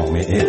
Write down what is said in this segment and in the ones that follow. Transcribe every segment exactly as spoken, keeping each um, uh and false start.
جامعه.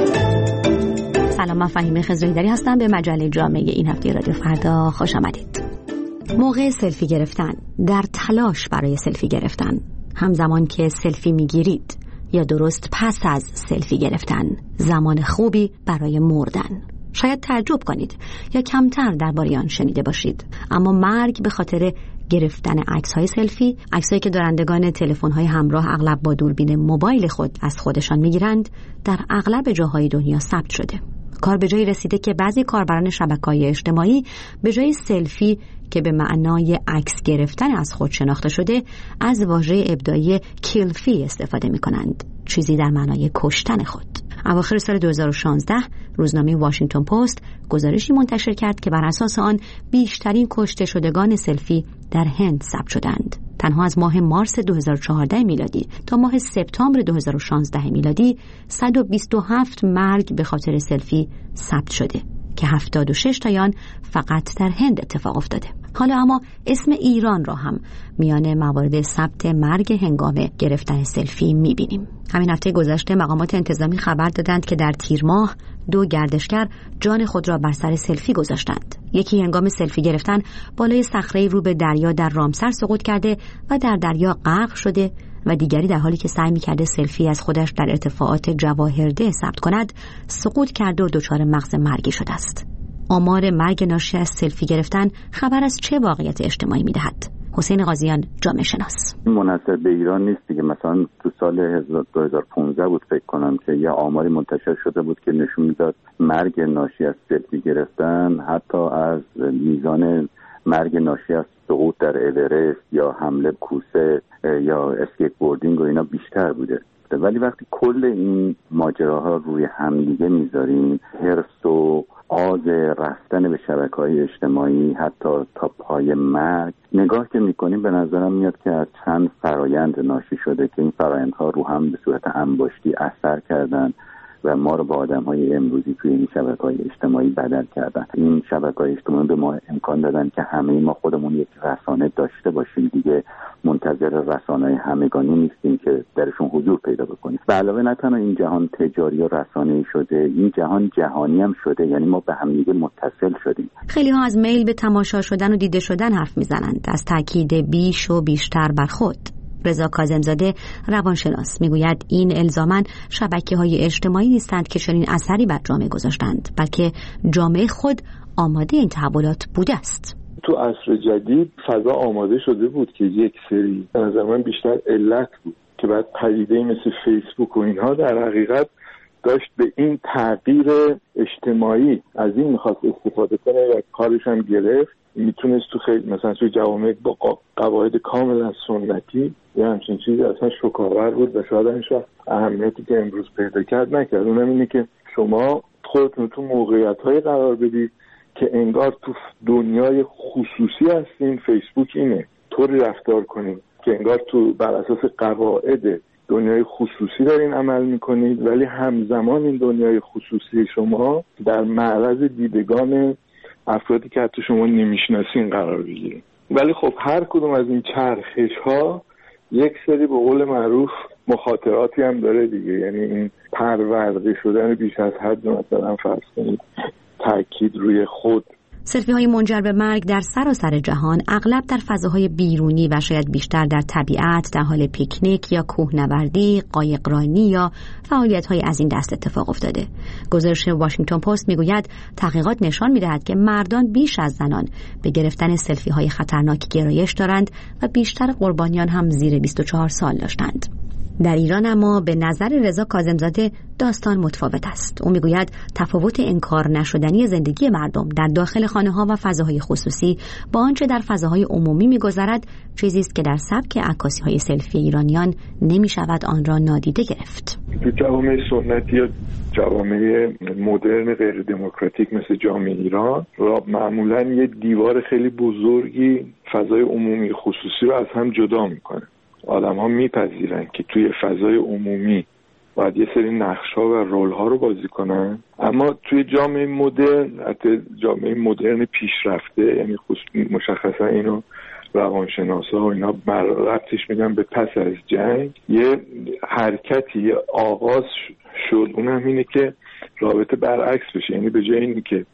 سلام، من فهیمه خضره‌ایدری هستم. به مجله جامعه این هفته رادیو فردا خوش آمدید. موقع سلفی گرفتن، در تلاش برای سلفی گرفتن، همزمان که سلفی میگیرید یا درست پس از سلفی گرفتن، زمان خوبی برای مردن. شاید تعجب کنید یا کمتر درباره آن شنیده باشید، اما مرگ به خاطر گرفتن عکس‌های سلفی، عکسایی که دارندگان تلفن‌های همراه اغلب با دوربین موبایل خود از خودشان می‌گیرند، در اغلب جاهای دنیا ثبت شده. کار به جایی رسیده که بعضی کاربران شبکه‌های اجتماعی به جای سلفی که به معنای عکس گرفتن از خود شناخته شده، از واژه ابداعی کیلفی استفاده می‌کنند، چیزی در معنای کشتن خود. اواخر سال دو هزار و شانزده روزنامه واشنگتن پست گزارشی منتشر کرد که بر اساس آن بیشترین کشته شدگان سلفی در هند ثبت شدند. تنها از ماه مارس دو هزار و چهارده میلادی تا ماه سپتامبر دو هزار و شانزده میلادی صد و بیست و هفت مرگ به خاطر سلفی ثبت شده که هفتاد و شش تا آن فقط در هند اتفاق افتاده. حالا اما اسم ایران را هم میان موارد ثبت مرگ هنگام گرفتن سلفی میبینیم. همین هفته گذشته مقامات انتظامی خبر دادند که در تیر ماه دو گردشگر جان خود را بر سر سلفی گذاشتند. یکی هنگام سلفی گرفتن بالای صخره رو به دریا در رامسر سقوط کرده و در دریا غرق شده و دیگری در حالی که سعی می‌کرده سلفی از خودش در ارتفاعات جواهرده ثبت کند، سقوط کرده و دچار مغز مرگی شده است. آمار مرگ ناشی از سلفی گرفتن خبر از چه واقعیت اجتماعی می‌دهد؟ حسین قاضیان، جامعه شناس. منحصر به ایران نیست دیگه. مثلا تو سال دو هزار و پانزده بود فکر کنم که یه آماری منتشر شده بود که نشون میداد مرگ ناشی از سلفی گرفتن حتی از میزان مرگ ناشی از سقوط در اورست یا حمله کوسه یا اسکیت بوردینگ و اینا بیشتر بوده. ولی وقتی کل این ماجراها روی همدیگه میذاریم، حرص و آز رفتن به شبکه‌های اجتماعی حتی تا پای مرگ نگاه که میکنیم، به نظرم میاد که از چند فرایند ناشی شده که این فرایندها رو هم به صورت انباشتی اثر کردن و ما رو با آدم‌های امروزی توی این شبکه‌های اجتماعی بدل کردن. این شبکه‌های اجتماعی به ما امکان دادن که همه ما خودمون یک رسانه داشته باشیم، دیگه منتظر رسانه‌های همگانی نیستیم که درشون حضور پیدا بکنیم. به علاوه نه تنها این جهان تجاری و رسانه‌ای شده، این جهان جهانی هم شده، یعنی ما به هم دیگه متصل شدیم. خیلی ها از میل به تماشا شدن و دیده شدن حرف میزنند، از تاکید بیش و بیشتر بر خود. رضا کاظم‌زاده روانشناس میگوید این الزاماً شبکه‌های اجتماعی نیستند که چنین اثری بر جامعه گذاشتند، بلکه جامعه خود آماده این تحولات بوده است. تو عصر جدید فضا آماده شده بود که یک سری به نظر من بیشتر علت بود که بعد پدیده‌ای مثل فیسبوک و اینها در حقیقت داشت به این تغییر اجتماعی از این میخواست استفاده کنه و کارش هم گرفت. میتونست تو خیلی مثلا تو جوامع با قواعد کاملا سنتی یا همچین چیزی اصلا شکاور بود و شاید همش اهمیتی که امروز پیدا کرد نکرد. اونم اینه که شما خودتون تو موقعیت‌های قرار بدید که انگار تو دنیای خصوصی هستین. فیسبوک اینه، طوری رفتار کنید که انگار تو بر اساس قواعد دنیای خصوصی دارین عمل میکنید، ولی همزمان این دنیای خصوصی شما در معرض دیدگان افرادی که حتی شما نمیشناسین قرار بگیرید. ولی خب هر کدوم از این چرخش ها یک سری به قول معروف مخاطراتی هم داره دیگه، یعنی این پرورده شدن بیش از حد، مثلا فرض کنید تاکید روی خود. سلفی های منجر به مرگ در سراسر جهان اغلب در فضاهای بیرونی و شاید بیشتر در طبیعت، در حال پیکنیک یا کوهنوردی، قایقرانی یا فعالیت های از این دست اتفاق افتاده. گزارش واشنگتن پست میگوید تحقیقات نشان میدهد که مردان بیش از زنان به گرفتن سلفی های خطرناک گرایش دارند و بیشتر قربانیان هم زیر بیست و چهار سال داشتند. در ایران اما به نظر رضا کاظم‌زاده داستان متفاوت است. او میگوید تفاوت انکار نشدنی زندگی مردم در داخل خانه‌ها و فضاهای خصوصی با آنچه در فضاهای عمومی می‌گذرد چیزی است که در سبک عکاسی‌های سلفی ایرانیان نمی‌شود آن را نادیده گرفت. تو جوامع سنتی یا جوامع مدرن غیر دموکراتیک مثل جامعه ایران را معمولاً یه دیوار خیلی بزرگی فضای عمومی خصوصی رو از هم جدا می‌کنه. آدم ها میپذیرن که توی فضای عمومی باید یه سری نقش‌ها و رول‌ها رو بازی کنن، اما توی جامعه مدرن، حتی جامعه مدرن پیشرفته، یعنی مشخصا اینو روانشناسا و اینا ربطش میدن به پس از جنگ، یه حرکتی آغاز شد، اونم اینه که رابطه برعکس بشه. یعنی به جای اینی که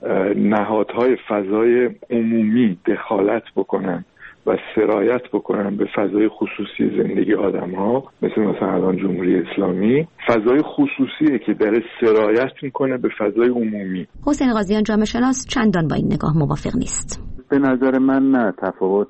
نهادهای فضای عمومی دخالت بکنن و سرایت بکنن به فضای خصوصی زندگی آدم‌ها، مثل مثلا الان جمهوری اسلامی، فضای خصوصیه که داره سرایت میکنه به فضای عمومی. حسین غازیان جامعه شناس چندان با این نگاه موافق نیست. به نظر من نه، تفاوت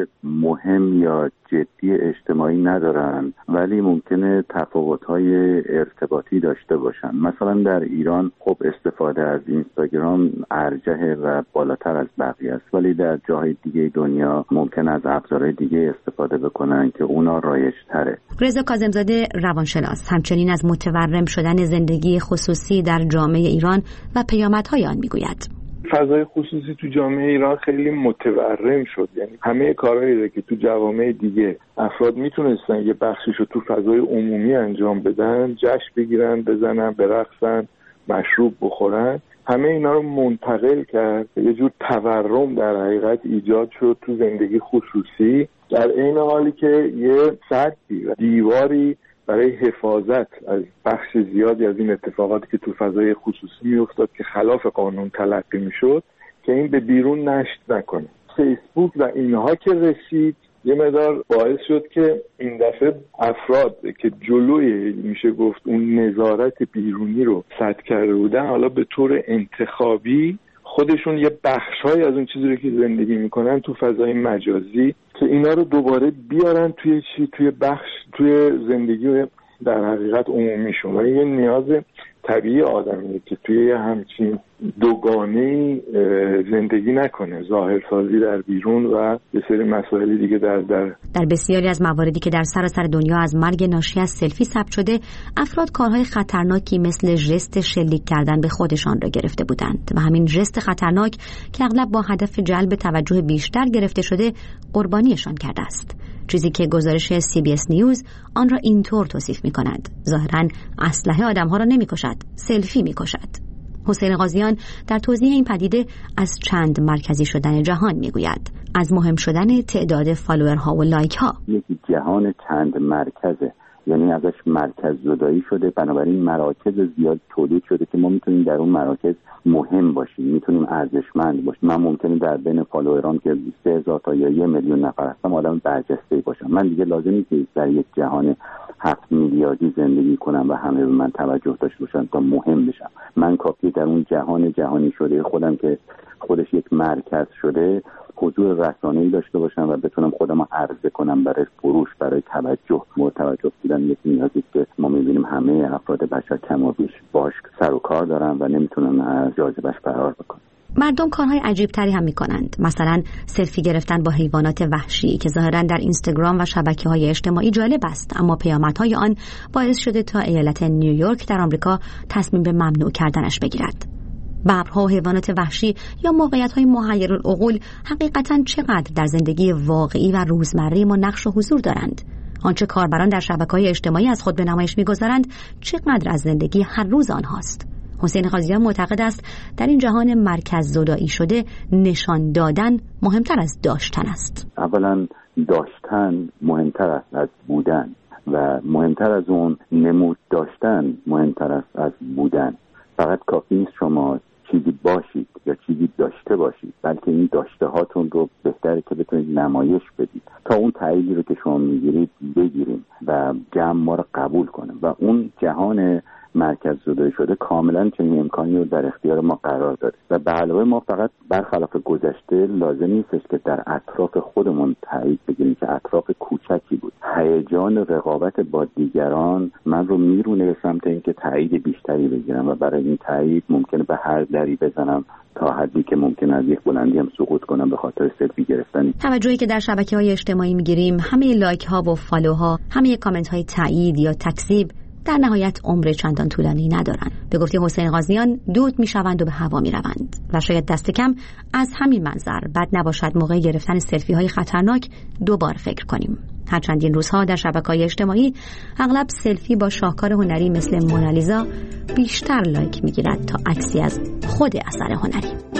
مهم یا جدی اجتماعی ندارن، ولی ممکنه تفاوت‌های ارتباطی داشته باشن. مثلا در ایران خب استفاده از اینستاگرام ارجحه و بالاتر از بقیه است، ولی در جاهای دیگه دنیا ممکن از ابزارهای دیگه استفاده بکنن که اونا رایج‌تره. رضا کاظم‌زاده روانشناس همچنین از متورم شدن زندگی خصوصی در جامعه ایران و پیامدهای آن میگوید. فضای خصوصی تو جامعه ایران خیلی متورم شد. یعنی همه کارهایی که تو جوامع دیگه افراد میتونستن یه بخشیشو تو فضای عمومی انجام بدن، جشن بگیرن، بزنن، برقصن، مشروب بخورن، همه اینا رو منتقل کرد. یه جور تورم در حقیقت ایجاد شد تو زندگی خصوصی، در عین حالی که یه سدی و دیواری برای حفاظت از بخش زیادی از این اتفاقاتی که تو فضای خصوصی میافتاد که خلاف قانون تلقی میشد که این به بیرون نشت نکنه. فیسبوک و اینها که رسید یه مقدار باعث شد که این دفعه افراد که جلوی میشه گفت اون نظارت بیرونی رو سد کرده بودن، حالا به طور انتخابی خودشون یه بخش‌های از اون چیزی رو که زندگی میکنن تو فضای مجازی که اینا رو دوباره بیارن توی چی توی بخش توی زندگی در حقیقت عمومیشون. و یه نیاز طبیعی آدمیه که توی همچین دوگانه‌ای زندگی نکنه، ظاهرسازی در بیرون و یه سری مسائل دیگه در در در بسیاری از مواردی که در سراسر دنیا از مرگ ناشی از سلفی ثبت شده، افراد کارهای خطرناکی مثل ژست شلیک کردن به خودشان را گرفته بودند و همین ژست خطرناک که اغلب با هدف جلب توجه بیشتر گرفته شده قربانیشان کرده است. چیزی که گزارش سی بی اس نیوز آن را اینطور توصیف می‌کند: ظاهراً اسلحه آدم‌ها را نمی‌کشد، سلفی می‌کشد. حسین غازیان در توضیح این پدیده از چند مرکزی شدن جهان میگوید، از مهم شدن تعداد فالوورها و لایک‌ها. یکی جهان چند مرکزه، یعنی ازش مرکز زدایی شده، بنابراین مراکز زیاد تولید شده که ما میتونیم در اون مراکز مهم باشیم، میتونیم ارزشمند باشیم. من ممکنه در بین فالوورام که سه هزار تا یا یک میلیون نفر هستم آدم برجسته باشم. من دیگه لازم نیست که در یک جهان هفت میلیاردی زندگی کنم و همه به من توجه داشته باشن تا مهم بشم. من کافیه در اون جهان جهانی شده خودم که خودش یک مرکز شده حضور رسانه‌ای داشته باشم و بتونم خودم رو عرضه کنم برای فروش، برای توجه. توجه دیدن یک نیازی که ما می‌بینیم همه افراد بشر کم و بیش باش سر و کار دارن و نمیتونن از جاذبه‌اش فرار بکنن. مردم کارهای عجیب تری هم میکنند، مثلا سلفی گرفتن با حیوانات وحشی که ظاهرا در اینستاگرام و شبکه‌های اجتماعی جالب است، اما پیامدهای آن باعث شده تا ایالت نیویورک در آمریکا تصمیم به ممنوع کردنش بگیرد. ببرها و حیوانات وحشی یا موقعیت‌های محیرالعقول حقیقتاً چقدر در زندگی واقعی و روزمره ما نقش و حضور دارند؟ آنچه کاربران در شبکه‌های اجتماعی از خود به نمایش می‌گذارند چقدر از زندگی هر روز آنهاست؟ حسین غازیان معتقد است در این جهان مرکز زدایی شده نشان دادن مهمتر از داشتن است. اولا داشتن مهمتر است از بودن و مهمتر از اون نمود داشتن مهمتر است از بودن. فقط کافی نیست شما چیزی باشید یا چیزی داشته باشید، بلکه این داشته هاتون رو بهتره که بتونید نمایش بدید تا اون تاییدی رو که شما میگیرید بگیریم و جمع ما رو قبول کنه. و اون جهان مرکز زدایی شده کاملا چنین امکانی رو در اختیار ما قرار داده و به علاوه ما فقط برخلاف گذشته لازم نیستش که در اطراف خودمون تایید بگیریم که اطراف کوچکی بود. هیجان رقابت با دیگران من رو میرونه به سمت اینکه تایید بیشتری بگیرم و برای این تایید ممکنه به هر دری بزنم تا حدی که ممکنه از یک بلندی هم سقوط کنم به خاطر سلفی گرفتن. توجهی که در شبکه‌های اجتماعی میگیریم، همه لایک ها و فالوها، همه کامنت های تایید یا تکذیب در نهایت عمر چندان طولانی ندارند. به گفته حسین غازیان دود میشوند و به هوا میروند و شاید دست کم از همین منظر بد نباشد موقع گرفتن سلفی های خطرناک دوبار فکر کنیم. هرچند این روزها در شبکه‌های اجتماعی اغلب سلفی با شاهکار هنری مثل مونالیزا بیشتر لایک میگیرد تا عکسی از خود اثر هنری.